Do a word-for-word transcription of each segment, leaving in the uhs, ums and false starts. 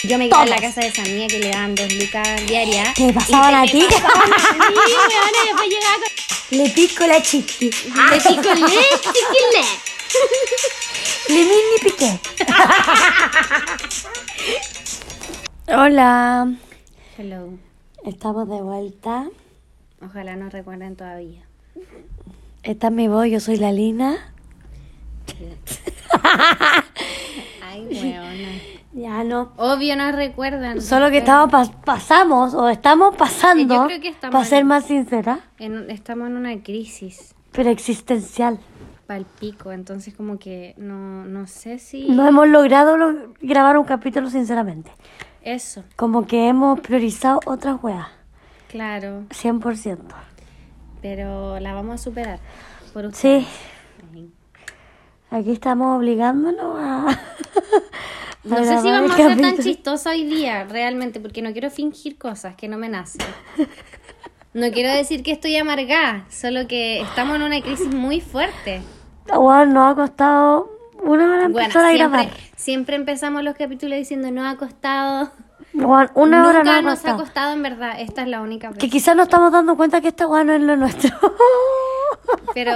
Yo me quedé en la casa de esa mía que le daban dos lucas diarias. ¿Qué pasaban a ti? Sí, weona, después llegaba con... Le pico la chiqui. Le pico le, chiquile. Le mini piqué. Hola. Hello. Estamos de vuelta. Ojalá nos recuerden todavía. Esta es mi voz, yo soy la Lina. Ay, weona. Ya no. Obvio nos recuerdan. Solo que pero estamos pas- pasamos o estamos pasando, Yo creo que estamos para ser en- más sincera, en- estamos en una crisis pero existencial. palpico, entonces como que no, no sé si... No hemos logrado lo- grabar un capítulo sinceramente. Eso, Como que hemos priorizado otras weas. claro, cien por ciento. pero la vamos a superar. Por ustedes. Sí. Aquí estamos obligándonos a... No a sé si grabar vamos a el ser tan capítulo. chistosa hoy día, realmente, porque no quiero fingir cosas que no me nacen. No quiero decir que estoy amargada, solo que estamos en una crisis muy fuerte. Bueno, nos ha costado una hora Bueno, empezar a siempre, grabar. siempre empezamos los capítulos diciendo no ha costado. Bueno, una hora Nunca nos ha nos ha costado. costado, en verdad. Esta es la única vez. Que quizás nos estamos dando cuenta que esta weá no es lo nuestro. Pero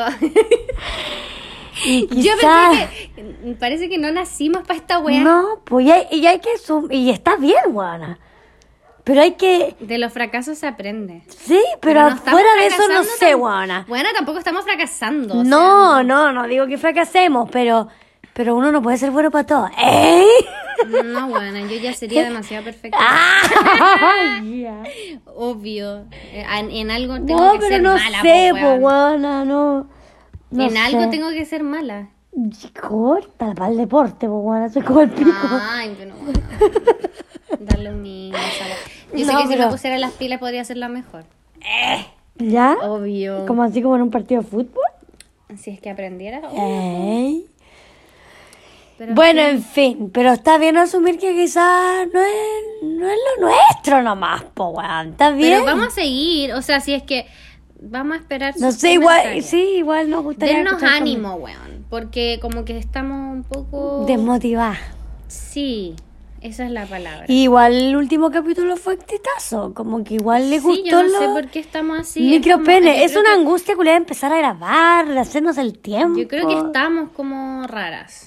Y yo quizás... pensé que parece que no nacimos para esta wea. No, pues ya, y hay que... sum- Y está bien, weona. Pero hay que... De los fracasos se aprende. Sí, pero, no estamos fuera de eso no fracasando sé, tam- weona. Bueno, tampoco estamos fracasando. o No, sea, no, no digo que fracasemos, pero... Pero uno no puede ser bueno para todo. ¿Eh? No, bueno, yo ya sería demasiado perfecta. Ah, ya. Obvio. Eh, En, en algo tengo No, que pero ser no mala. sé, po, po, weón. weona, no. no En algo sé. tengo que ser mala. Corta para el deporte, po, weona. Soy como el pico. Ay, pero no. Darle un niño, ¿sabes? Yo sé No, que si pero- me pusiera las pilas podría ser la mejor. ¿Ya? Obvio. Como así como en un partido de fútbol. Si es que aprendiera. Ey. Pero Bueno, en fin, pero está bien asumir que quizás no es, no es lo nuestro nomás, po, weón. Está bien. Pero vamos a seguir, o sea, si es que vamos a esperar No sus sé, igual, comentarios. sí, igual nos gustaría Dennos escuchar ánimo, weón, porque como que estamos un poco... como desmotivar. Sí, esa es la palabra. Igual el último capítulo fue exitazo, como que igual le sí, gustó yo no sé lo... por qué estamos así. Micropene, como- es yo una creo angustia culiada empezar a grabar, de hacernos el que- tiempo. Yo creo que estamos como raras.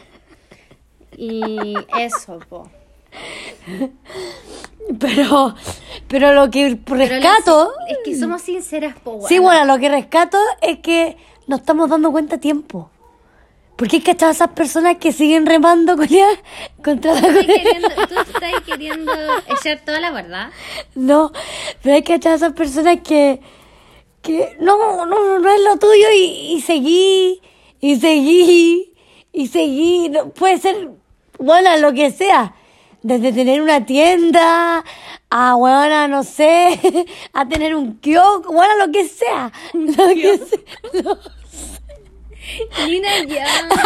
Y eso, po. Pero, pero lo que Pero rescato... la- es que somos sinceras, po, weón. Sí, bueno, lo que rescato es que nos estamos dando cuenta a tiempo. Porque hay cachado a esas personas que siguen remando con ella contra la Tú estás corriente. queriendo, tú estás queriendo echar toda la verdad. No, pero hay cachado a esas personas que, que no, no, no es lo tuyo y, y seguí, y seguí, y seguí. No, puede ser, bueno, lo que sea. Desde tener una tienda, a, bueno, no sé, a tener un kiosco, bueno, lo que sea. Lo que sea. Lo, Lina, ya.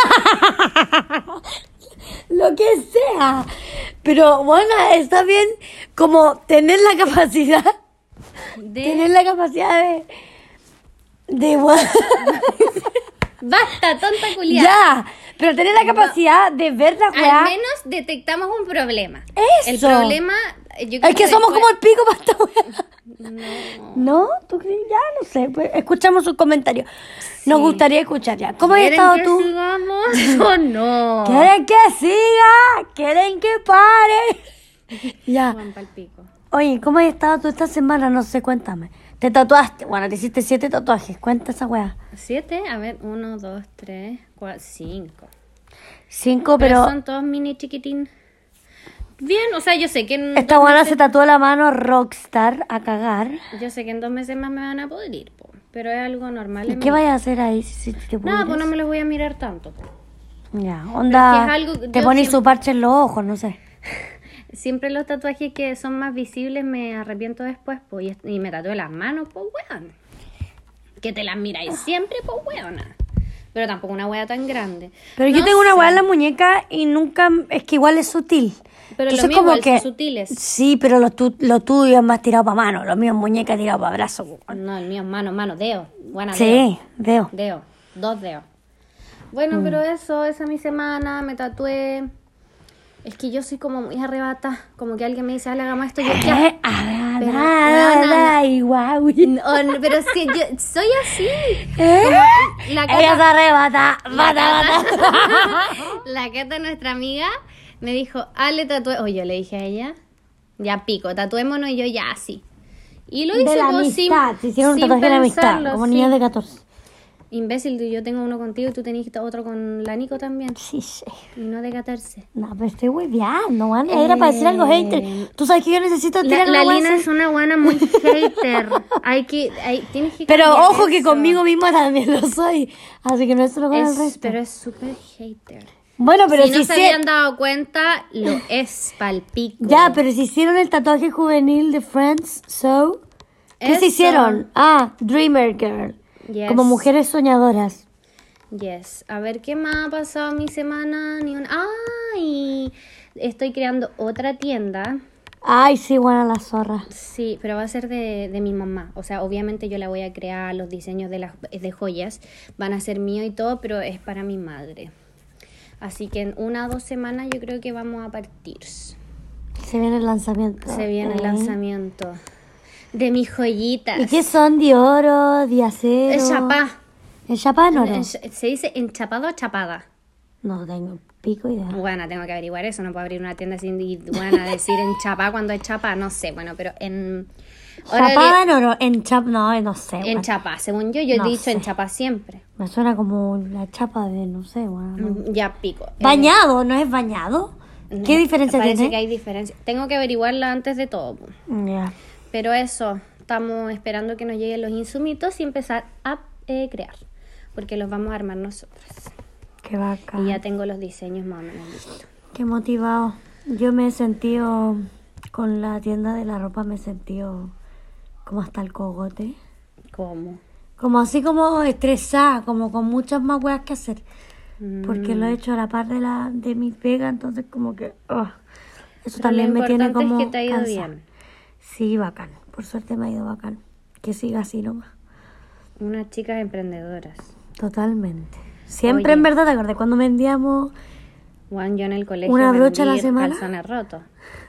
lo que sea. Pero, bueno, está bien como tener la capacidad, De... tener la capacidad de, de, bueno, Basta, tonta culiada. ya, pero tener la capacidad de ver la Al weá. menos detectamos un problema. Eso. El problema... Yo creo Es que somos después- como el pico para esta weá. No. ¿No? ¿Tú crees? Ya, no sé. Pues escuchamos sus comentarios. Nos gustaría escuchar ya. ¿Cómo has ¿Quieren estado que tú? sigamos o no? ¿Quieren que siga? ¿Quieren que pare? Ya. Juan Palpico. Oye, ¿cómo has estado tú esta semana? No sé, cuéntame. Te tatuaste. Bueno, te hiciste siete tatuajes. Cuenta esa weá. ¿Siete? A ver, uno, dos, tres, cuatro, cinco. Cinco, Pero, pero... son todos mini chiquitín. Bien, o sea, yo sé que en Esta dos buena meses- se tatuó la mano rockstar a cagar. Yo sé que en dos meses más me van a pudrir, po. Pero es algo normal. ¿Y en qué mí. vayas a hacer ahí si si te No, pudres? pues no me los voy a mirar tanto, po. Ya, onda... Pero es que es algo- te yo pones siempre- su parche en los ojos, no sé. Siempre los tatuajes que son más visibles me arrepiento después, po. Y, y me tatué las manos, po, weón. Que te las miráis siempre, po, weona. Pero tampoco una wea tan grande. Pero yo No tengo una sé. weá en la muñeca y nunca... Es que igual es sutil. Pero Entonces, los míos como igual que... son sutiles. Sí, pero lo, tu- lo tuyo es más tirado para mano. Lo mío es muñeca tirado para brazo. weón. No, el mío es mano, mano, dedo. Buena, Sí, veo. dedo. Dedo. Dos dedos. Bueno, pero eso, esa es mi semana, me tatué. Es que yo soy como muy arrebatada. Como que alguien me dice, ah, hagamos esto, yo Eh, ya. ah, Pero, ah, weona, ah, y guau. No, no, pero es que yo soy así. ¿Eh? La Ella se Cata, arrebata, la bata, Cata- bata. la Cata, nuestra amiga, me dijo, Ale, tatué. O yo le dije a ella, ya pico, tatuémonos, y yo ya así. Y lo hice De la pues, amistad, sin, se hicieron un sin tatuaje de la amistad, pensarlo, como sí. niñas de catorce. Imbécil, yo tengo uno contigo y tú tenés otro con la Nico también. Sí, sí. Y no de catorce. No, pero estoy hueveando, man. Era para decir algo Eh, hater. Tú sabes que yo necesito La, tirar la una Lina wea es una buena muy hater. Hay que, hay, tienes que Pero cambiar ojo que eso. conmigo misma también lo soy. Así que no es solo con el Es, resto. pero es súper hater. Bueno, pero si si, no se hici- habían dado cuenta, lo es palpico. Ya, pero si hicieron el tatuaje juvenil de Friends, so... ¿Qué Eso. se hicieron? Ah, Dreamer Girl. Yes. Como mujeres soñadoras. Yes. A ver, ¿qué más ha pasado mi semana? Ni un... ¡Ay! Estoy creando otra tienda. Ay, sí, buena la zorra. Sí, pero va a ser de, de mi mamá. O sea, obviamente yo la voy a crear, los diseños de las de joyas van a ser mío y todo, pero es para mi madre. Así que en una o dos semanas yo creo que vamos a partir. Se viene el lanzamiento. Se viene el Eh. lanzamiento de mis joyitas. ¿Y qué son? ¿De oro? ¿De acero? Es chapá. ¿El chapá no? En- ¿Se dice enchapado o chapada? No tengo pico idea. Bueno, tengo que averiguar eso. No puedo abrir una tienda sin y, bueno, decir en chapá cuando es chapa. No sé, bueno, pero en... ahora ¿Chapada en oro? En chap... No, no sé. en bueno. chapá, según yo, yo he No dicho en sé. chapá siempre. Me suena como la chapa de, no sé, bueno. no. Mm, Ya pico. Eh, ¿Bañado? ¿No es bañado? no, ¿Qué diferencia parece tiene? que hay diferencia. Tengo que averiguarla antes de todo. po. Ya. Pero eso, estamos esperando que nos lleguen los insumitos y empezar a eh, crear. Porque los vamos a armar nosotras. Qué bacán. Y ya tengo los diseños más o menos listos. Qué motivado. Yo me he sentido, con la tienda de la ropa me he sentido como hasta el cogote. ¿Cómo? Como así como estresada, como con muchas más weas que hacer. Porque Mm. lo he hecho a la par de la de mi pega, entonces como que... ah, eso Pero también lo me tiene importante como es que te ha ido cansada. bien. Sí, bacán. Por suerte me ha ido bacán. Que siga así nomás. Unas chicas emprendedoras. Totalmente. Siempre Oye. en verdad, ¿te acuerdas? Cuando vendíamos... Juan, yo en el colegio ¿Una brocha a la vendí semana? calzones rotos.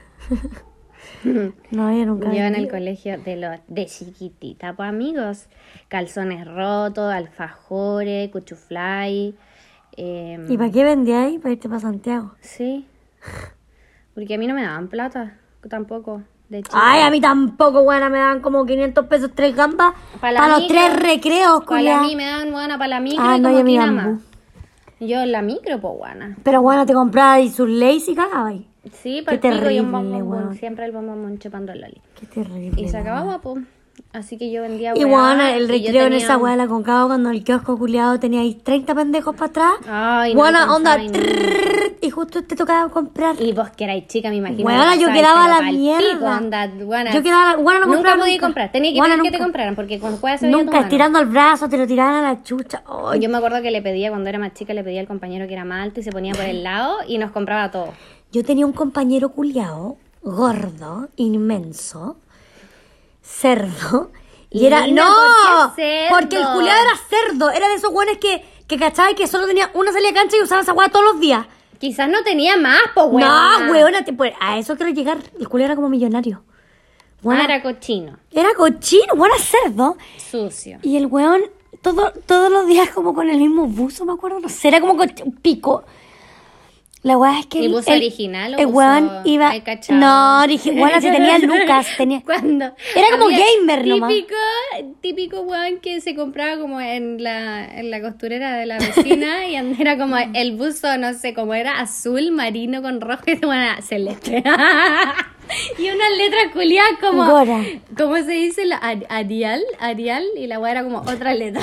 No, yo nunca Yo en vendí. el colegio de los de chiquitita, pues amigos, calzones rotos, alfajores, cuchuflay. Eh, ¿Y para qué vendíais? Para irte para Santiago. Sí. Porque a mí no me daban plata tampoco. De chica. Ay, a mí tampoco, buena, me dan como quinientos pesos tres gambas Pa' para, la los micro. tres recreos, Para culia. mí me daban buena para la micro Ah, y no, como yo mi quinama. bambú. Yo en la micro, pues buena. Pero bueno, te comprabas y sus leyes y cagabais. Sí, Qué para pico y terrible, un bombón, weón. siempre el bombón chupando el loli. Qué terrible. Y se weón. acababa, pues. Así que yo vendía Y weá, bueno, el y yo recreo en tenía- esa weá de la Concagua, cuando el kiosco culiado teníais treinta pendejos para atrás. Ay, no Buena onda. alcanzaba y no. trrr, y justo te tocaba comprar. Y vos que erais chica, me imagino. Weona, que yo pasabais, quedaba pero la pa'l mierda. pico, onda, weona. Yo quedaba la- weona, no Nunca compraba podía nunca. comprar. Tenía que Weona, pedir que te nunca. compraran, porque con juega se veía tu Nunca mano. estirando el brazo, te lo tiraban a la chucha. Ay, Yo me acuerdo que le pedía, cuando era más chica, le pedía al compañero que era más alto y se ponía por el lado y nos compraba todo. Yo tenía un compañero culiao, gordo, inmenso, cerdo. Y era. Lina, ¡No! ¿por qué cerdo? Porque el culiao era cerdo. Era de esos güeyes que, que cachaba y que solo tenía una salida de cancha y usaba esa weá todos los días. Quizás no tenía más, pues, weona. No, weona, te- pues, a eso quiero llegar. El culiao era como millonario. Weona, Ah, era cochino, era cochino, weón, era cerdo. sucio. Y el weón, todo, todos los días como con el mismo buzo, me acuerdo, no sé, era como coch- un pico. La weá es que... ¿Y el- buzo el- original o el buzo weón iba... ay, cachado? No, dije, bueno, si tenía lucas, tenía... Cuando Era como había gamer nomás. típico, típico weón que se compraba como en la, en la costurera de la vecina y era como el buzo, no sé, como era azul, marino con rojo y bueno, era celeste. Y unas letras culiadas como... Gora. ¿Cómo se dice? La, Ar- Arial, Arial y la weá era como otra letra.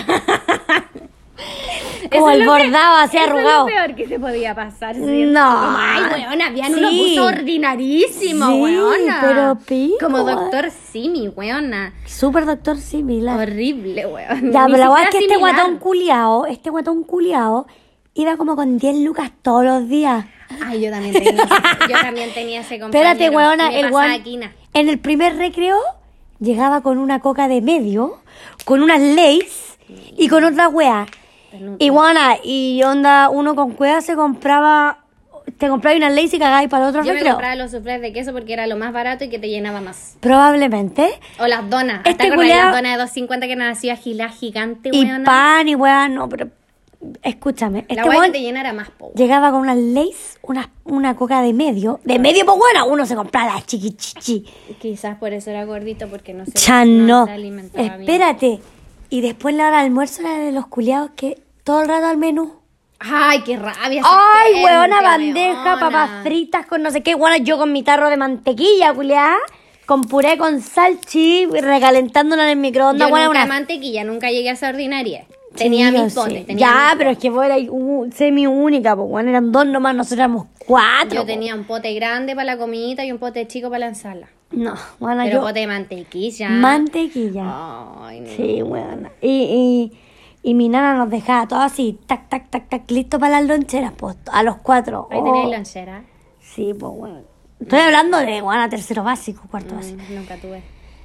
Como Eso es el lo que- bordado así eso arrugado. Es lo peor que se podía pasar. ¿sí? No. Como, ay, weón, habían Sí. unos buzos ordinarísimos, Sí, weona. pero pico, Como weón. doctor Simi, weona. Súper doctor similar. Horrible, weón. Ya, Ni pero la weá siquiera es que este similar. guatón culiao, este guatón culiao, iba como con diez lucas todos los días. Ay, yo también tenía ese, yo también tenía ese compañero. Espérate, weona, Me el pasaba weón quina. en el primer recreo llegaba con una coca de medio, con unas Lays y con otra wea. Pero- Y weona, y onda, uno con cueva se compraba te comprabas una Lays y cagabas para el otro Yo me recreo. compraba los soufflés de queso porque era lo más barato y que te llenaba más. Probablemente. O las donas. Este ¿Te acordás de culiao- las donas de dos cincuenta que eran así agiladas gigante, Y weona? pan y weá, no, pero escúchame. La Este weá weón que te llenara más, po. llegaba con unas Lays, una, una coca de medio. De medio, pues bueno, uno se compraba la chiquichichi. Quizás por eso era gordito, porque no se, Chan, no. se alimentaba bien. Espérate. Y después la hora de almuerzo era de los culiados que todo el rato al menú. Ay, qué rabia. esa Ay, gente, weona, bandeja, weona. papas fritas con no sé qué. Bueno, yo con mi tarro de mantequilla, culiada. Con puré con salchi, recalentándola en el microondas. Yo Bueno, nunca una... mantequilla, nunca llegué a esa ordinaria. Tenía Sí, yo mis sé. potes. tenía Ya, mis pero es que vos eras uh, semi única, pues bueno, eran dos nomás, nosotros éramos cuatro. Yo po. tenía un pote grande para la comidita y un pote chico para la ensalada. No, bueno, Pero yo. pote de mantequilla. Mantequilla. Ay, no. Sí, bueno. Y, y, y mi nana nos dejaba todo así, tac, tac, tac, tac, listo para las loncheras, pues, a los cuatro. Ahí Oh. tenéis lonchera. Sí, pues bueno. Estoy hablando de, bueno, tercero básico, cuarto básico. Mm, nunca tuve.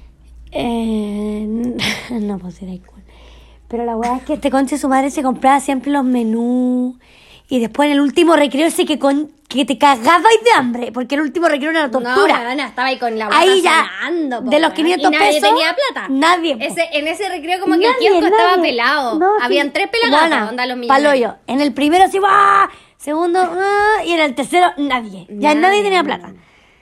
Eh, no, pues era igual. Pero la weá es que este conche su madre se compraba siempre los menús. Y después en el último recreo ese que, con, que te cagabas de hambre. Porque el último recreo era la tortura. No, weona, estaba ahí con la boca Ahí ya, sonando, po, de los weona. quinientos ¿Y nadie pesos, tenía plata? nadie, po. Ese, en ese recreo como que Nadie, el kiosco estaba nadie. pelado. No, sí. Habían tres pelagatas, Buena, onda los millonarios. paloyo. En el primero así, ¡ah! Segundo, ¡ah! Y en el tercero, nadie. Ya nadie, Nadie. tenía plata.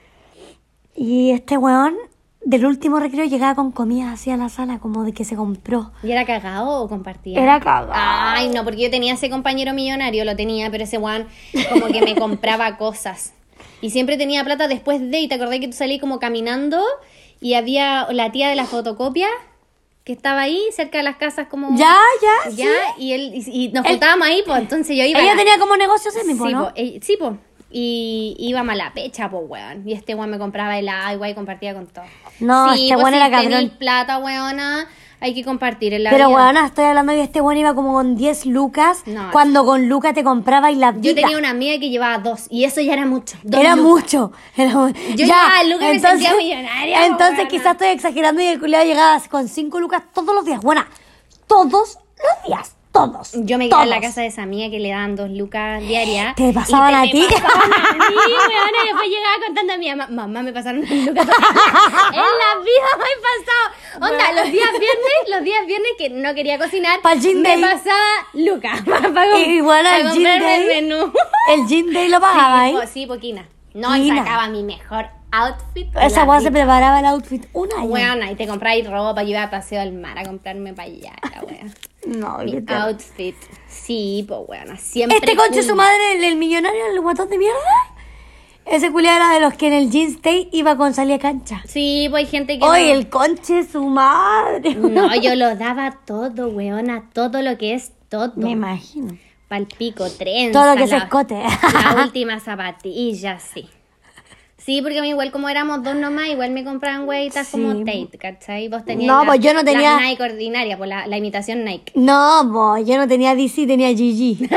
Y este weón, del último recreo, llegaba con comida así a la sala, como de que se compró. ¿Y era cagado o compartía? Era cagado. Ay, no, porque yo tenía ese compañero millonario, lo tenía, pero ese weón como que me compraba cosas. Y siempre tenía plata después de, y te acordás que tú salí como caminando y había la tía de la fotocopia que estaba ahí cerca de las casas como... Ya, ya, Ya, sí. y, él, y, y nos Él- juntábamos ahí, pues entonces yo iba... a Ella la- tenía como negocios en mi Sí, ¿no? po, eh, sí, po. Y íbamos a la pecha, pues, weón. Y este weón me compraba helado, igual y compartía con todo. No, sí, este pues, weón si era cabrón. tenéis plata, weona, hay que compartir en la Pero vida. weona, estoy hablando de este weón iba como con diez lucas. No. Cuando con lucas te compraba y la vida. Yo tenía una amiga que llevaba dos, y eso ya era mucho. dos Era lucas. mucho. Era mu- Yo llevaba lucas y me sentía millonaria, Entonces weona. quizás estoy exagerando y el culiado llegaba con cinco lucas todos los días. Buena, todos los días. Todos. Yo me quedaba en la todos. casa de esa amiga que le daban dos lucas diarias. ¿Te pasaban y a me ti? pasaban a mí, weona, y después llegaba contando a mi mamá, mamá, me pasaron dos lucas. En la vida me ha pasado. Onda, los días viernes, los días viernes que no quería cocinar, Pa'l gin me day. pasaba lucas para, Y bueno, para el gin comprarme el day. menú. El gin day lo pagaba ahí. Sí, po, sí, poquina. No, y Quina. sacaba mi mejor outfit. de Esa la weá se vida. preparaba el outfit un año. Weona, y te compráis ropa, yo iba a paseo al mar a comprarme para allá, la wea. No, Mi qué terrible. outfit. Sí, pues weona, siempre. Este conche cool. su madre, el, el millonario, el guatón de mierda. Ese culiado era de los que en el Jeans Day iba con salir a cancha. Sí, pues hay gente que. Oye, no. el conche su madre. No, yo lo daba todo, weona, todo lo que es todo. Me imagino. Palpico, trenza. Todo lo que es la- escote. La última zapatilla, sí. Sí, porque a mí igual como éramos dos nomás, igual me compraban hueitas Sí. como Tate, ¿cachai? Vos tenías No, la- pues yo no tenía- la Nike ordinaria, pues la, la imitación Nike. No, bo, yo no tenía D C, tenía G G.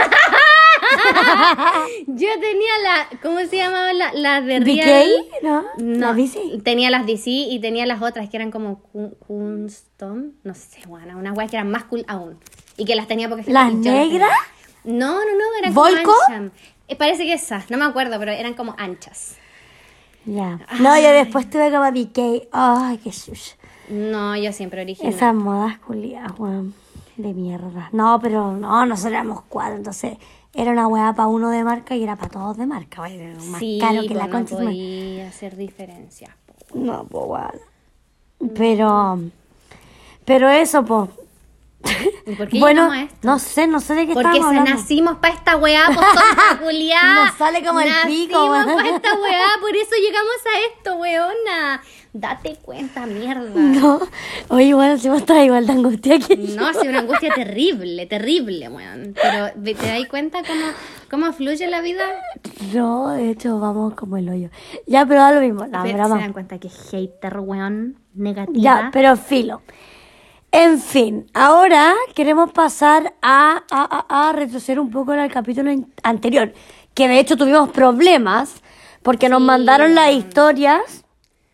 Yo tenía la, ¿cómo se llamaba? La, la de ¿B K? Real. ¿No? No, ¿La D C? tenía las D C y tenía las otras que eran como Kun- Kunstom, no sé, bueno, unas guay que eran más cool aún. Y que las tenía porque... ¿Las yo las tenía. negras? No, no, no, eran ¿Volco? como anchas. Eh, parece que esas, no me acuerdo, pero eran como anchas. Ya. No, yo después tuve como B K. Ay, qué shush. No, yo siempre original. Esas modas culiadas, weón. De mierda. No, pero no, nosotros éramos cuatro, entonces era una weá para uno de marca y era para todos de marca. Vaya, era más Sí, caro que pues la no concha. de su madre. podía hacer diferencias. po. No, pues weón. Pero, pero eso, pues. ¿Y por qué Bueno, llegamos a esto? no sé, no sé de qué Porque estamos se hablando. nacimos para esta weá, pues tonta culiá. Nos sale como el pico, Nacimos weón. para esta weá, por eso llegamos a esto, weona. Date cuenta, mierda. No, oye, bueno, si vos estás igual de angustia que yo. No, sí, una angustia terrible, terrible, weón. Pero ¿te te das cuenta cómo, cómo fluye la vida? No, de hecho, vamos como el hoyo. Ya, pero da lo mismo, la ¿Se, se broma. dan cuenta que hater, weón, negativa? Ya, pero filo. En fin, ahora queremos pasar a, a, a, a retroceder un poco al capítulo in- anterior, que de hecho tuvimos problemas porque nos Sí, mandaron las weón. historias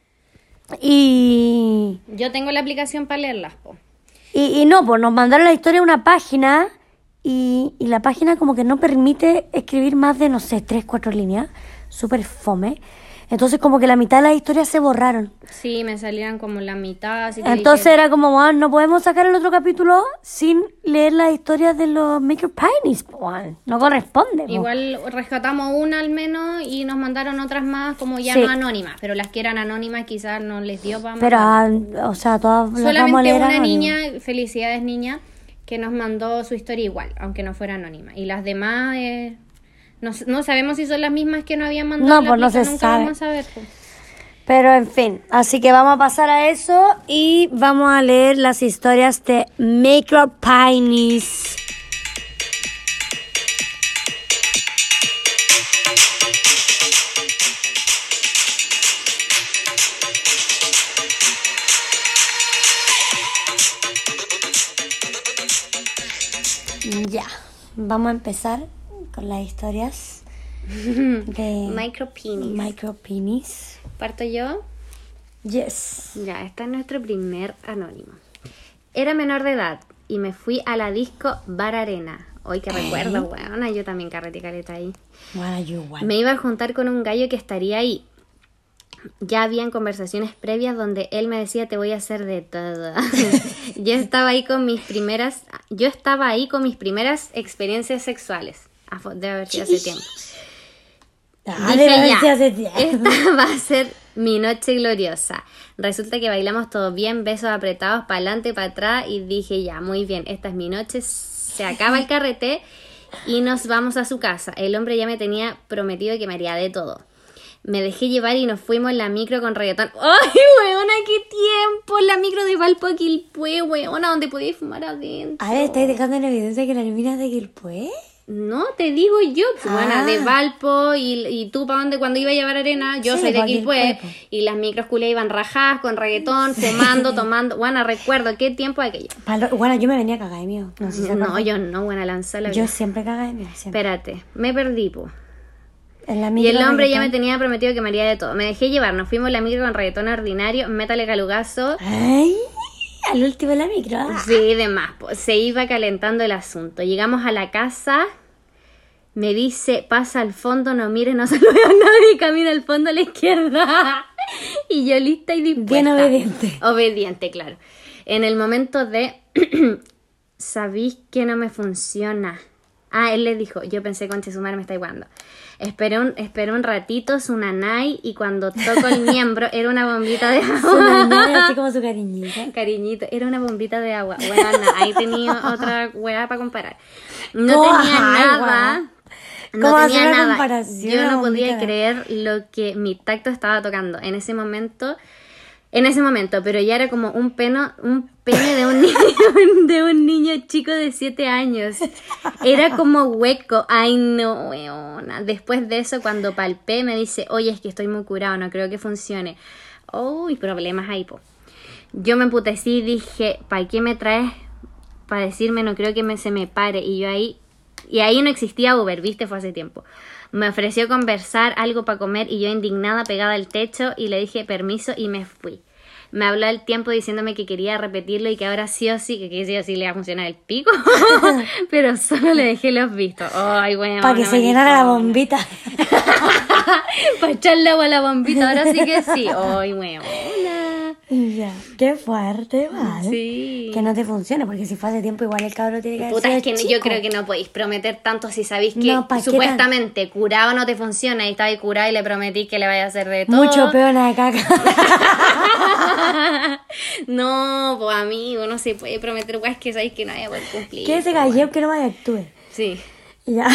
y, Yo tengo la aplicación para leerlas, po. y, y no, pues nos mandaron la historia a una página y, y la página como que no permite escribir más de, no sé, tres, cuatro líneas. Súper fome. Entonces como que la mitad de las historias se borraron. Sí, me salían como la mitad. Así que Entonces dije, era como, "Juan, no podemos sacar el otro capítulo sin leer las historias de los Maker Pinies, Juan. No corresponde. Po". igual rescatamos una al menos y nos mandaron otras más como ya Sí. no anónimas. Pero las que eran anónimas quizás no les dio para Pero, mandar. ah, o sea, todas las vamos a Solamente leer una anónimo. niña, felicidades niña, que nos mandó su historia igual, aunque no fuera anónima. Y las demás, eh, no, no sabemos si son las mismas que no habían mandado. No, la pues no aplica, se nunca sabe. vamos a saber. Pues. Pero en fin, así que vamos a pasar a eso y vamos a leer las historias de Maker Pinies. Ya, vamos a empezar con las historias de Micropenis. Micro Penis. ¿Parto yo? Yes. Ya, este es nuestro primer anónimo. Era menor de edad y me fui a la disco Bar Arena. Hoy que recuerdo, weona, yo también carreté caleta ahí. Bueno, yo igual. Me iba a juntar con un gallo que estaría ahí. Ya habían conversaciones previas donde él me decía te voy a hacer de todo. Yo estaba ahí con mis primeras, yo estaba ahí con mis primeras experiencias sexuales. Ah, fue- Debe haber sido hace tiempo. Ah, Dije debe haber ya, sido hace tiempo. esta va a ser mi noche gloriosa. Resulta que bailamos todo bien, besos apretados para adelante, para atrás y dije ya, muy bien, esta es mi noche, se acaba el carrete y nos vamos a su casa. El hombre ya me tenía prometido que me haría de todo. Me dejé llevar y nos fuimos en la micro con reggaetón. ¡Ay, weona, qué tiempo! La micro de Valpo a Quilpué, weona, donde podías fumar adentro. A ver, ¿estáis dejando en evidencia que la mina es de Quilpué? No, te digo yo, pues, Ah. buena, de Valpo y, y tú para dónde cuando iba a llevar arena, yo Sí, soy de pa' Quilpué Quilpué, po. y las micros culias iban rajadas con reggaetón, fumando, tomando, bueno, recuerdo qué tiempo aquello. Palo- Bueno, yo me venía a cagar de miedo. No sé si se No, acuerdan. yo no, buena lanza la Yo vida. siempre caga de miedo, siempre. Espérate, me perdí, po. En la Y micro el hombre ya me reggaetón. tenía prometido que me haría de todo. Me dejé llevar, nos fuimos en la micro con reggaetón ordinario, métale calugazo. Ay, al último de la micro. ah. Sí, demás, po. Se iba calentando el asunto. Llegamos a la casa, me dice, pasa al fondo, no mire, no salude a nadie, camina al fondo a la izquierda. Y yo lista y dispuesta. Bien obediente. Obediente, claro. En el momento de, sabéis que no me funciona. Ah, él le dijo, yo pensé, conche su madre me está igualando. Esperé un, esperé un ratito, su nanay, y cuando toco el miembro, era una bombita de Su agua. nanay, así como su cariñita. Cariñito, era una bombita de agua. Bueno, ahí tenía otra weá para comparar. No ¿Cómo? tenía Ay, nada. ¿Cómo No hacer tenía una nada. comparación, Yo no bombita podía de- creer lo que mi tacto estaba tocando en ese momento. En ese momento, pero ya era como un peno, un pene de un niño, de un niño chico de siete años. Era como hueco. Ay, no, weona. Después de eso, cuando palpé, me dice, oye, es que estoy muy curado, no creo que funcione. Uy, problemas ahí, po. Yo me emputecí y dije, ¿para qué me traes? Para decirme, no creo que me, se me pare. Y yo ahí, y ahí no existía Uber, viste, fue hace tiempo. Me ofreció conversar, algo para comer, y yo indignada pegada al techo y le dije permiso y me fui. Me habló al tiempo diciéndome que quería repetirlo y que ahora sí o sí, que, que sí o sí le iba a funcionar el pico, pero solo le dejé los vistos. Ay, bueno, Para que se llenara la bombita. Para echarle agua a la bombita, ahora sí que sí. Ay, bueno. Ya. Qué fuerte, ¿vale? Sí. Que no te funcione, porque si fue hace tiempo, igual el cabro tiene que haber Puta, sido es que chico. yo creo que no podéis prometer tanto si sabéis que No, ¿pa' qué supuestamente curado no te funciona y estáis curado y le prometís que le vaya a hacer de todo. Mucho peona de caca. No, pues amigo, no se puede prometer weas que sabéis que no vaya a poder cumplir. Que ese gallego que no vaya actúe. Sí, Ya.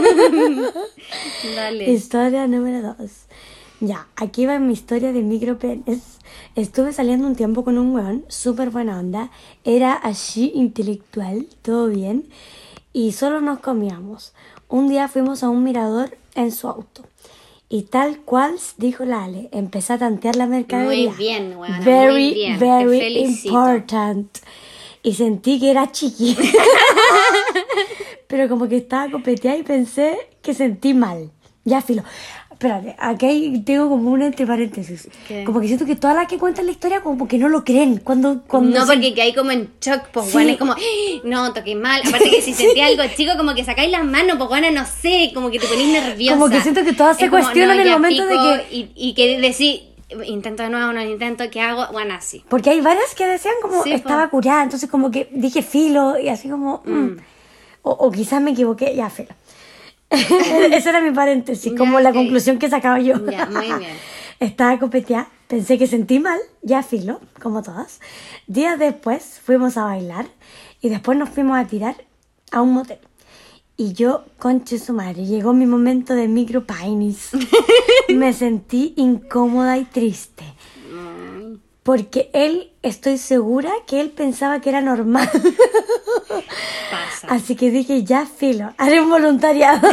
dale. Historia número dos. Ya, aquí va mi historia de micropenes. Estuve saliendo un tiempo con un weón, súper buena onda. Era así intelectual, todo bien. Y solo nos comíamos. Un día fuimos a un mirador en su auto. Y tal cual dijo la Ale, empecé a tantear la mercadería. Muy bien, weona, Very, muy bien, te very felicito. important. Y sentí que era chiqui. Pero como que estaba copeteada y pensé que sentí mal. Ya, filo. espérate, aquí tengo como un entre paréntesis. ¿Qué? Como que siento que todas las que cuentan la historia como que no lo creen. Cuando, cuando No, se- porque que hay como en shock, pues Sí. bueno, es como, ¡ah! No, toqué mal. Aparte que si sentía algo chico, como que sacáis las manos, pues bueno, no sé, como que te ponís nerviosa. Como que siento que todas se Es como, cuestionan no, en el ya momento de pico, que- Y, y que decís, intento de nuevo, no lo intento, ¿qué hago? Bueno, así. Porque hay varias que decían como Sí, po. estaba curada, entonces como que dije filo y así como... mm. Mm. O, o quizás me equivoqué, ya filo. Ese era mi paréntesis, Ya, como la ok. conclusión que sacaba yo. Ya, muy bien. Estaba copeteada, pensé que sentí mal, ya filo, como todas. Días después fuimos a bailar y después nos fuimos a tirar a un motel. Y yo, conche su madre, llegó mi momento de micro painis. Me sentí incómoda y triste. Ay, Porque él, estoy segura que él pensaba que era normal. pasa. Así que dije, ya filo, haré un voluntariado.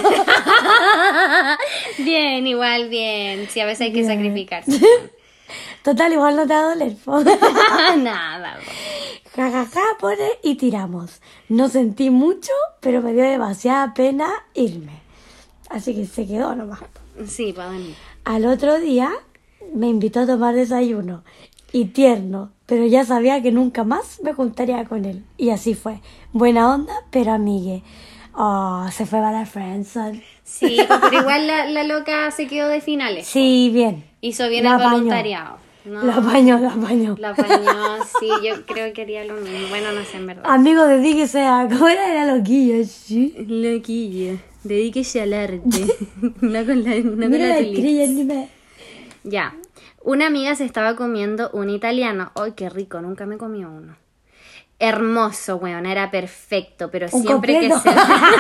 Bien, igual, bien. Sí, a veces hay que Bien. sacrificarse. Total, igual no te va a doler. po. Nada. Ja, ja, ja, pone y tiramos. No sentí mucho, pero me dio demasiada pena irme. Así que se quedó nomás. Sí, para dormir. Al otro día me invitó a tomar desayuno. Y tierno, pero ya sabía que nunca más me juntaría con él. Y así fue. Buena onda, pero amigue. Oh, se fue para la friendzone. Sí, pues, pero igual la, la loca se quedó de finales. Sí, bien. Hizo bien Lo el apañó. voluntariado. No, Lo apañó, lo apañó. la apañó, sí, yo creo que haría lo mismo. Bueno, no sé, en verdad. Amigo, dedíquese a... ¿Cómo era? Era loquillo, sí. Loquilla, dedíquese al arte. No con la, no con Mira la la tulip. estrella, ni me... Ya, una amiga se estaba comiendo un italiano. ¡Ay, qué rico! Nunca me comió uno. Hermoso, weón, era perfecto, pero Un siempre completo. que se...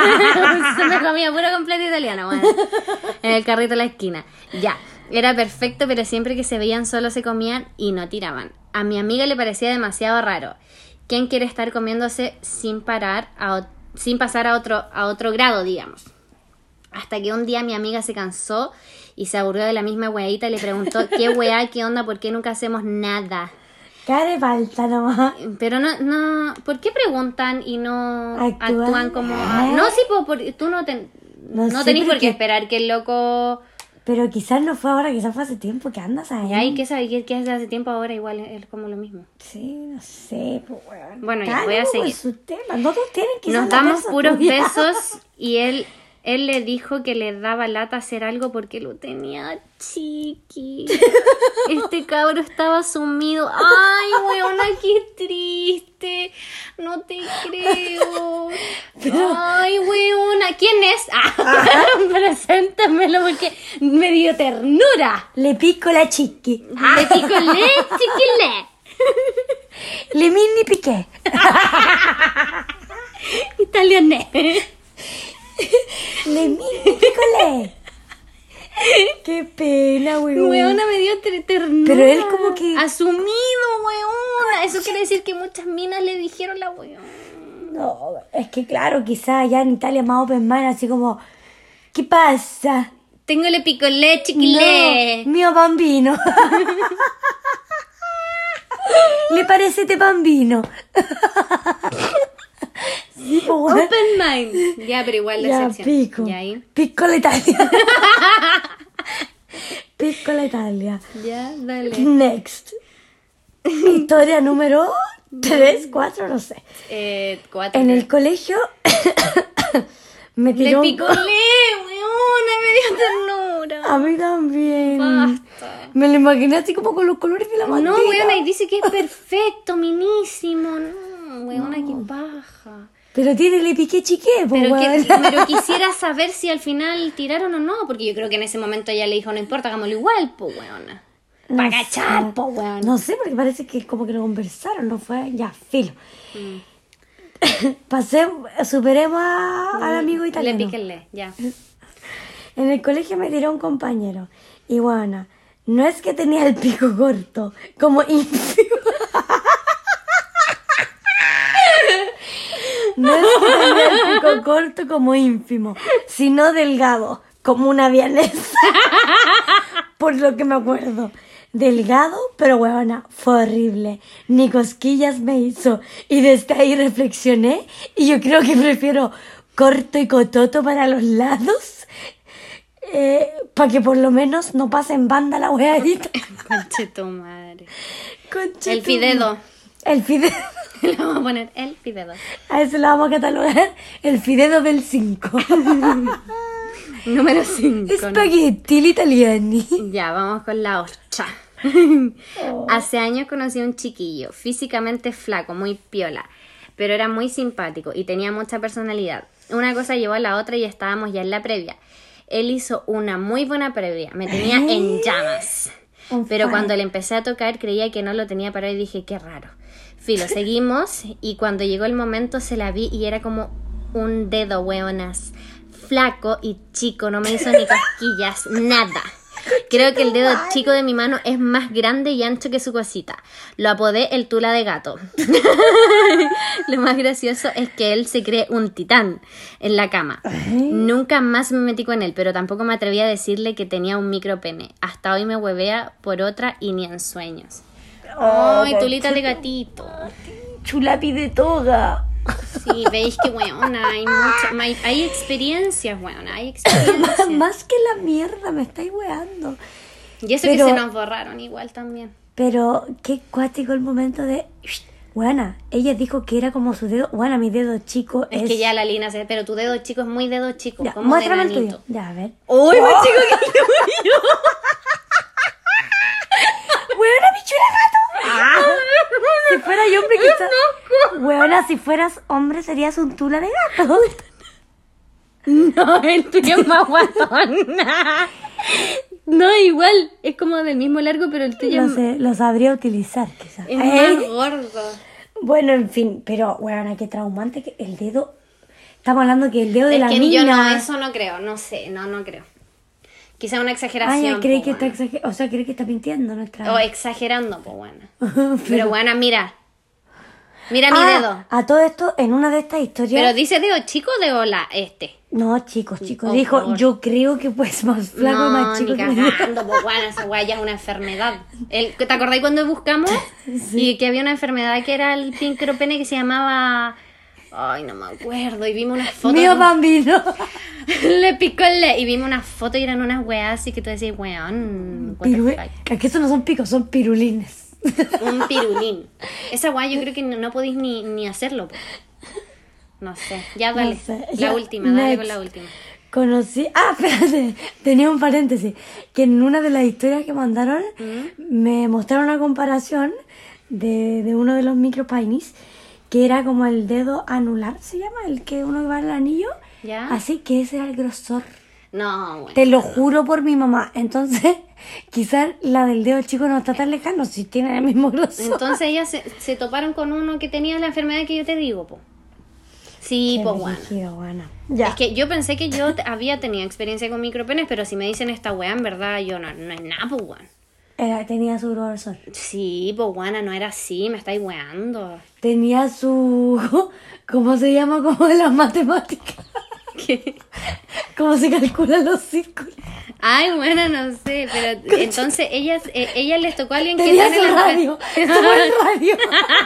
se me comía puro completo italiano, weón. En el carrito de la esquina. Ya, era perfecto, pero siempre que se veían solo se comían y no tiraban. A mi amiga le parecía demasiado raro. ¿Quién quiere estar comiéndose sin parar, a o- sin pasar a otro, a otro grado, digamos? Hasta que un día mi amiga se cansó y se aburrió de la misma weadita y le preguntó, ¿qué weá, qué onda, por qué nunca hacemos nada? Care falta nomás. Pero no, no, ¿por qué preguntan y no Actúan. actúan, como... Ah. No, sí, po, por, tú no, te, No no, sé, tenés por porque- qué esperar que el loco... Pero quizás no fue ahora, quizás fue hace tiempo que andas ahí. Ya, ¿y qué sabe? ¿Qué, qué hace hace tiempo ahora? Igual es, es como lo mismo. Sí, no sé, pues weón. Bueno, ya, Cada voy a uno con seguir. sus temas. No todos tienen quizás Nos la damos casa puros tuya. besos y él, él le dijo que le daba lata hacer algo porque lo tenía chiqui. Este cabro estaba sumido. Ay, weona, qué triste. No te creo. Ay, weona. ¿Quién es? Ah, preséntamelo porque me dio ternura. Le pico la chiqui. Le picolé, chiquilé. Le mini piqué. Italiané. Le mini picolé. Qué pena, weón. Weona me dio ter- ternura. Pero él como que- Asumido, weona. Eso quiere decir que muchas minas le dijeron la weona. No, es que claro, quizás allá en Italia más open mind, así como, ¿qué pasa? Tengo le picolé, chiquilé. No, mio bambino. ¿Le parece este bambino? Sí, pues, weón. Open mind. Ya, pero igual la Ya, excepción. pico. Ya ahí. Piccola Italia. Piccola Italia. Ya, dale. Next. Historia número tres, cuatro, no sé. Eh, cuatro. En el colegio me Le tiró un- picolé, weona, me dio ternura. A mí también. Basta. Me lo imaginé así como con los colores de la bandera. No, weona, y dice que es perfecto, minísimo. No, weona, qué baja. Pero tiene le piqué chiqué, pues, Pero, que, weón. pero quisiera saber si al final tiraron o no, porque yo creo que en ese momento ella le dijo, no importa, hagámoslo igual, po, weona. No Pa' sé. cachar, po, weona. No sé, porque parece que como que lo conversaron, no fue ya, filo. Pasé, superemos a- al amigo italiano. Le píquenle, ya. En el colegio me tiró un compañero. Y bueno, no es que tenía el pico corto, como ínfimo. No es que tenía el pico corto como ínfimo, sino delgado, como una vianesa. Por lo que me acuerdo. Delgado, pero huevona, fue horrible. Ni cosquillas me hizo. Y desde ahí reflexioné y yo creo que prefiero corto y cototo para los lados Eh, para que por lo menos no pase en banda la weadita. Conche tu madre. Conche El tu- fidedo. El fidedo. Le vamos a poner el fidedo. A eso lo vamos a catalogar. El fidedo del cinco. Número cinco. Spaghetti italiani. Ya, vamos con la otra. Hace años conocí a un chiquillo, físicamente flaco, muy piola, pero era muy simpático y tenía mucha personalidad. Una cosa llevó a la otra y estábamos ya en la previa. Él hizo una muy buena previa, me tenía en llamas. On Pero fire. cuando le empecé a tocar creía que no lo tenía parado y dije, qué raro. Filo, seguimos y cuando llegó el momento se la vi y era como un dedo, weonas. Flaco y chico, no me hizo ni cosquillas, nada. Creo que el dedo chico de mi mano es más grande y ancho que su cosita. Lo apodé el tula de gato. Lo más gracioso es que él se cree un titán en la cama. Nunca más me metí con él, pero tampoco me atreví a decirle que tenía un micro pene. Hasta hoy me huevea por otra y ni en sueños. Ay, tulita de gatito. Chulapi de toga. Sí, veis que weona, hay mucha, hay, hay experiencias, weona, hay experiencias. Más que la mierda, me estáis weando. Y eso Pero- que se nos borraron igual también. Pero qué cuático el momento de... Buena, ella dijo que era como su dedo... Bueno, mi dedo chico es... Es que ya la Lina se... Pero tu dedo chico es muy dedo chico, Ya, como de muéstrame el nanito. tuyo. Ya, a ver. ¡Uy, más chico que el tuyo! ¡Buena, mi chula gato! Si fuera yo hombre, quizás... Buena, si fueras hombre serías un tula de gato. No, el tuyo es más guatón. No, igual, es como del mismo largo, pero el tuyo Lo, es, sé, lo sabría utilizar, quizás. es ¿Eh? más gordo. Bueno, en fin, pero, bueno, qué traumante que el dedo... Estamos hablando que el dedo de Es la que niña... yo no, eso no creo, no sé, no, no creo. Quizá una Ay, exageración. cree po, que está bueno. exager... O sea, cree que está mintiendo nuestra... O exagerando, pues bueno. Pero bueno, mira. Mira mi Ah, dedo. a todo esto, en una de estas historias... Pero dice dedo chico o dedo la este. No, chicos, chicos. Oh, Dijo, por- yo creo que pues más flaco y No, más chico ni que mi dedo. cagando, pues bueno, esa weá ya es una enfermedad. El, ¿te acordáis cuando buscamos? Y que había una enfermedad que era el micropene que se llamaba... Ay, no me acuerdo. Y vimos unas fotos. Mío bambino. Le picó el le. Y vimos unas fotos y eran unas weas así que tú decías, weón. what the Pirue... fuck. Aquí eso no son picos, son pirulines. Un pirulín. Esa weá yo creo que no, no podéis ni, ni hacerlo. Po. No sé. Ya dale. No sé. La Ya, última, dale next. con la última. Conocí... Ah, espérate. Tenía un paréntesis. Que en una de las historias que mandaron me mostraron una comparación de, de uno de los micropainis que era como el dedo anular, ¿se llama? El que uno va al anillo. ¿Ya? Así que ese era el grosor. No, bueno. Te lo juro por mi mamá. Entonces, quizás la del dedo chico no está tan lejano si tiene el mismo grosor. Entonces ellas se, se toparon con uno que tenía la enfermedad que yo te digo, po. Sí, Qué pues bueno. brígido, bueno. Ya. Es que yo pensé que yo te- había tenido experiencia con micropenes, pero si me dicen esta weá, en verdad yo no, no es nada, pues weón. Era, tenía su grosor. Sí, pues weona, no era así, me estáis weando. Tenía su... ¿Cómo se llama? Como en las matemáticas. ¿Qué? ¿Cómo se calculan los círculos? Ay, bueno, no sé, pero entonces ellas, eh, ellas les tocó a alguien que Tenía tiene su la radio. Estuvo en radio.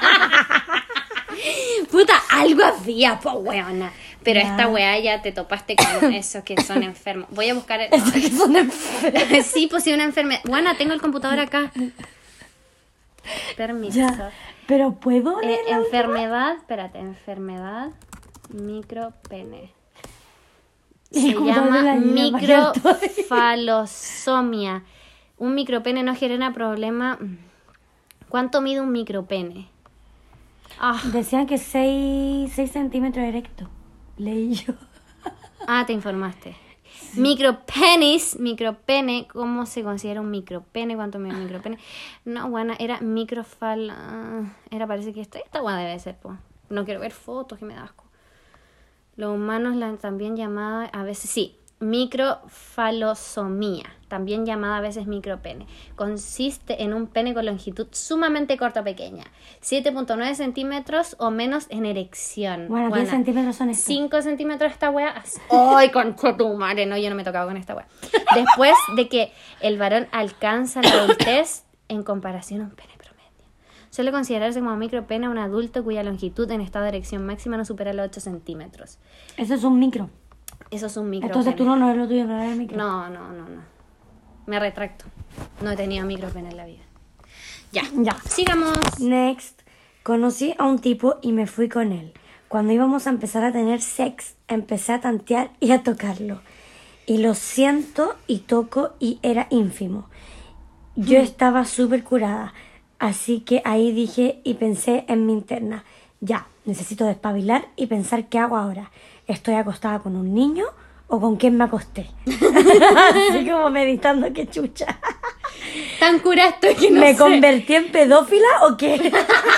Puta, algo había, po weona. Pero Ya. esta weá ya te topaste con esos que son enfermos. Voy a buscar el... Esos que son enfermos. Sí, pues sí, una enfermedad. Bueno, tengo el computador acá. Permiso. Ya. Pero ¿puedo Eh, leer la enfermedad, espérate, enfermedad micropene. El Se computador de llama la Gina Mayor todavía. microfalosomia. Un micropene no genera problema. ¿Cuánto mide un micropene? Ah, Decían que seis centímetros erecto. Leí yo. ah, te informaste. Micropenis, micropene, ¿cómo se considera un micropene? ¿Cuánto mide un micropene? No, bueno, era microfal... ah, era, parece que esta, esta buena debe ser, po. No quiero ver fotos, que me da asco. Los humanos la también llamada, a veces, sí, microfalosomía, también llamada a veces micropene. Consiste en un pene con longitud sumamente corta o pequeña, siete punto nueve centímetros o menos en erección. Bueno, diez centímetros son estos. cinco centímetros esta wea. así- ¡Ay, concha tu madre! No, yo no me he tocado con esta wea. Después de que el varón alcanza la adultez en comparación a un pene promedio. Suele considerarse como micropene un adulto cuya longitud en estado de erección máxima no supera los ocho centímetros. Eso es un micro. Eso es un micropene. Entonces tú no, no es lo tuyo, no es el micro. No, no, no, no. Me retracto. No he tenido micropene en la vida. Ya. Ya. Sigamos. Next. Conocí a un tipo y me fui con él. Cuando íbamos a empezar a tener sex, empecé a tantear y a tocarlo. Y lo siento y toco y era ínfimo. Yo estaba súper curada. Así que ahí dije y pensé en mi interna. Ya, necesito despabilar y pensar qué hago ahora. ¿Estoy acostada con un niño o con quién me acosté? Así como meditando, qué chucha. Tan cura estoy que no ¿Me sé. convertí en pedófila o qué?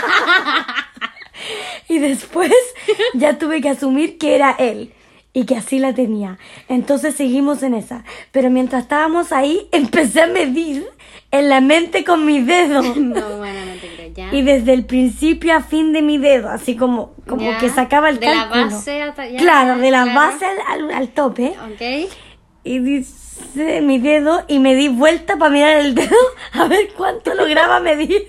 Y después ya tuve que asumir que era él y que así la tenía. Entonces seguimos en esa. Pero mientras estábamos ahí, empecé a medir en la mente con mi dedo. No, bueno, no te creo. Ya. Y desde el principio a fin de mi dedo, así como, como Ya. que sacaba el de cálculo. la base hasta ya, Claro, de la claro. base al, al, al tope. Ok. Y dice mi dedo y me di vuelta para mirar el dedo a ver cuánto lograba medir.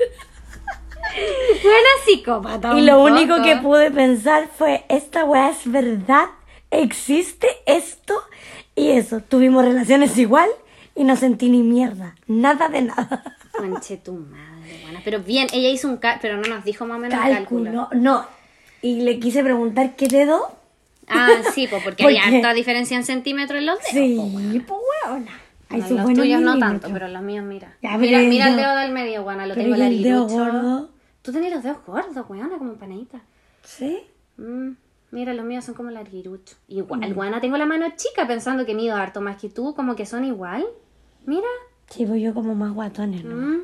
Buena psicópata. Y un lo poco. único que pude pensar fue, ¿esta weá es verdad? ¿Existe esto? Y eso, tuvimos relaciones igual y no sentí ni mierda. Nada de nada. Conche tu madre, buena. Pero bien, ella hizo un cálculo, pero no nos dijo más o menos el cálculo. Cálculo, no. Y le quise preguntar qué dedo. Ah, sí, pues porque ¿Por hay qué? harta diferencia en centímetros en los dedos. Sí, pues weona. Ahí No, se los fue en tuyos un no milímetro. tanto, pero los míos, mira. Ya, mira, pero mira el yo- dedo del medio, guana, lo pero tengo ¿y el dedo larguirucho. gordo? Tú tenés los dedos gordos, weona, como empanadita. ¿Sí? Mm, mira, los míos son como larguiruchos. Igual, Mm. guana, tengo la mano chica pensando que mido harto más que tú, como que son igual. Mira. Sí, pues yo como más guatones, ¿no? Mm.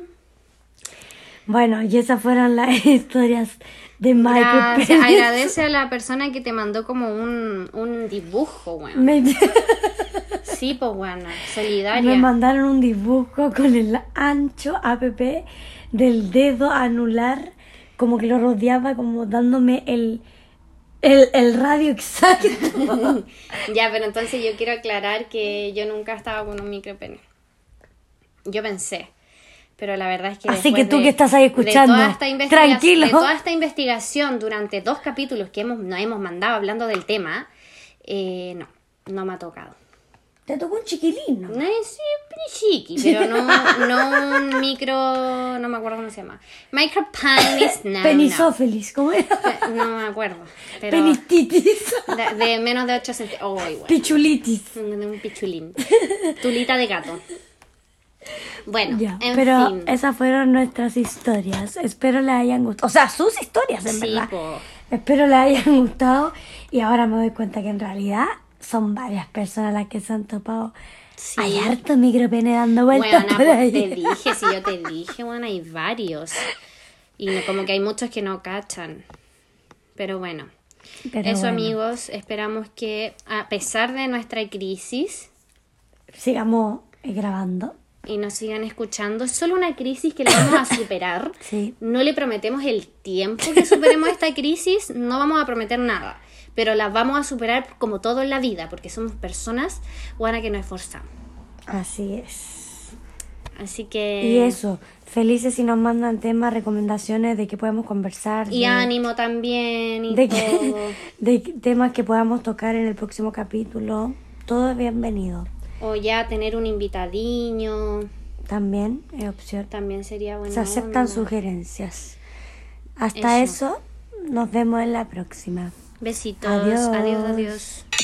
Bueno, y esas fueron las historias de Michael Gracias. Pérez. Agradece a la persona que te mandó como un, un dibujo, weón. Me, Sí, pues buena, solidaria. me mandaron un dibujo con el ancho app del dedo anular, como que lo rodeaba, como dándome el, el, el radio exacto. Ya, pero entonces yo quiero aclarar que yo nunca estaba con un micropene. Yo pensé, pero la verdad es que Así después que tú de- que estás ahí escuchando, de toda esta investiga- tranquilo. de toda esta investigación durante dos capítulos que hemos, nos hemos mandado hablando del tema, eh, no, no me ha tocado. Te tocó un chiquilín, ¿no? No es sí, chiqui, pero no, no un micro, no me acuerdo cómo se llama. Micropenis, no, Penisófelis, ¿cómo era? no, no me acuerdo. Pero Penistitis. de, de menos de ocho centímetros. Oh, igual. Pichulitis. De un pichulín. Tulita de gato. Bueno, Ya, en pero fin. esas fueron nuestras historias. Espero les hayan gustado. O sea, sus historias, en Sí, verdad. po. Espero les hayan gustado. Y ahora me doy cuenta que en realidad son varias personas las que se han topado. Sí. Hay harto micropene dando vueltas Bueno, por pues ahí. te dije, si yo te dije, bueno, hay varios. Y no- como que hay muchos que no cachan. Pero bueno, Pero eso bueno, amigos, esperamos que a pesar de nuestra crisis sigamos eh, grabando. y nos sigan escuchando, es solo una crisis que la vamos a superar. Sí. No le prometemos el tiempo que superemos esta crisis, no vamos a prometer nada. Pero la vamos a superar como todo en la vida, porque somos personas buenas que nos esforzamos. Así es. Así que... Y eso, felices si nos mandan temas, recomendaciones de que podemos conversar. Y de, ánimo también y de, todo. que, de temas que podamos tocar en el próximo capítulo. Todo es bienvenido. O ya tener un invitadiño, También es opción. también sería bueno. Se aceptan sugerencias. Hasta Eso. eso, nos vemos en la próxima. Besitos, Adiós. adiós, adiós.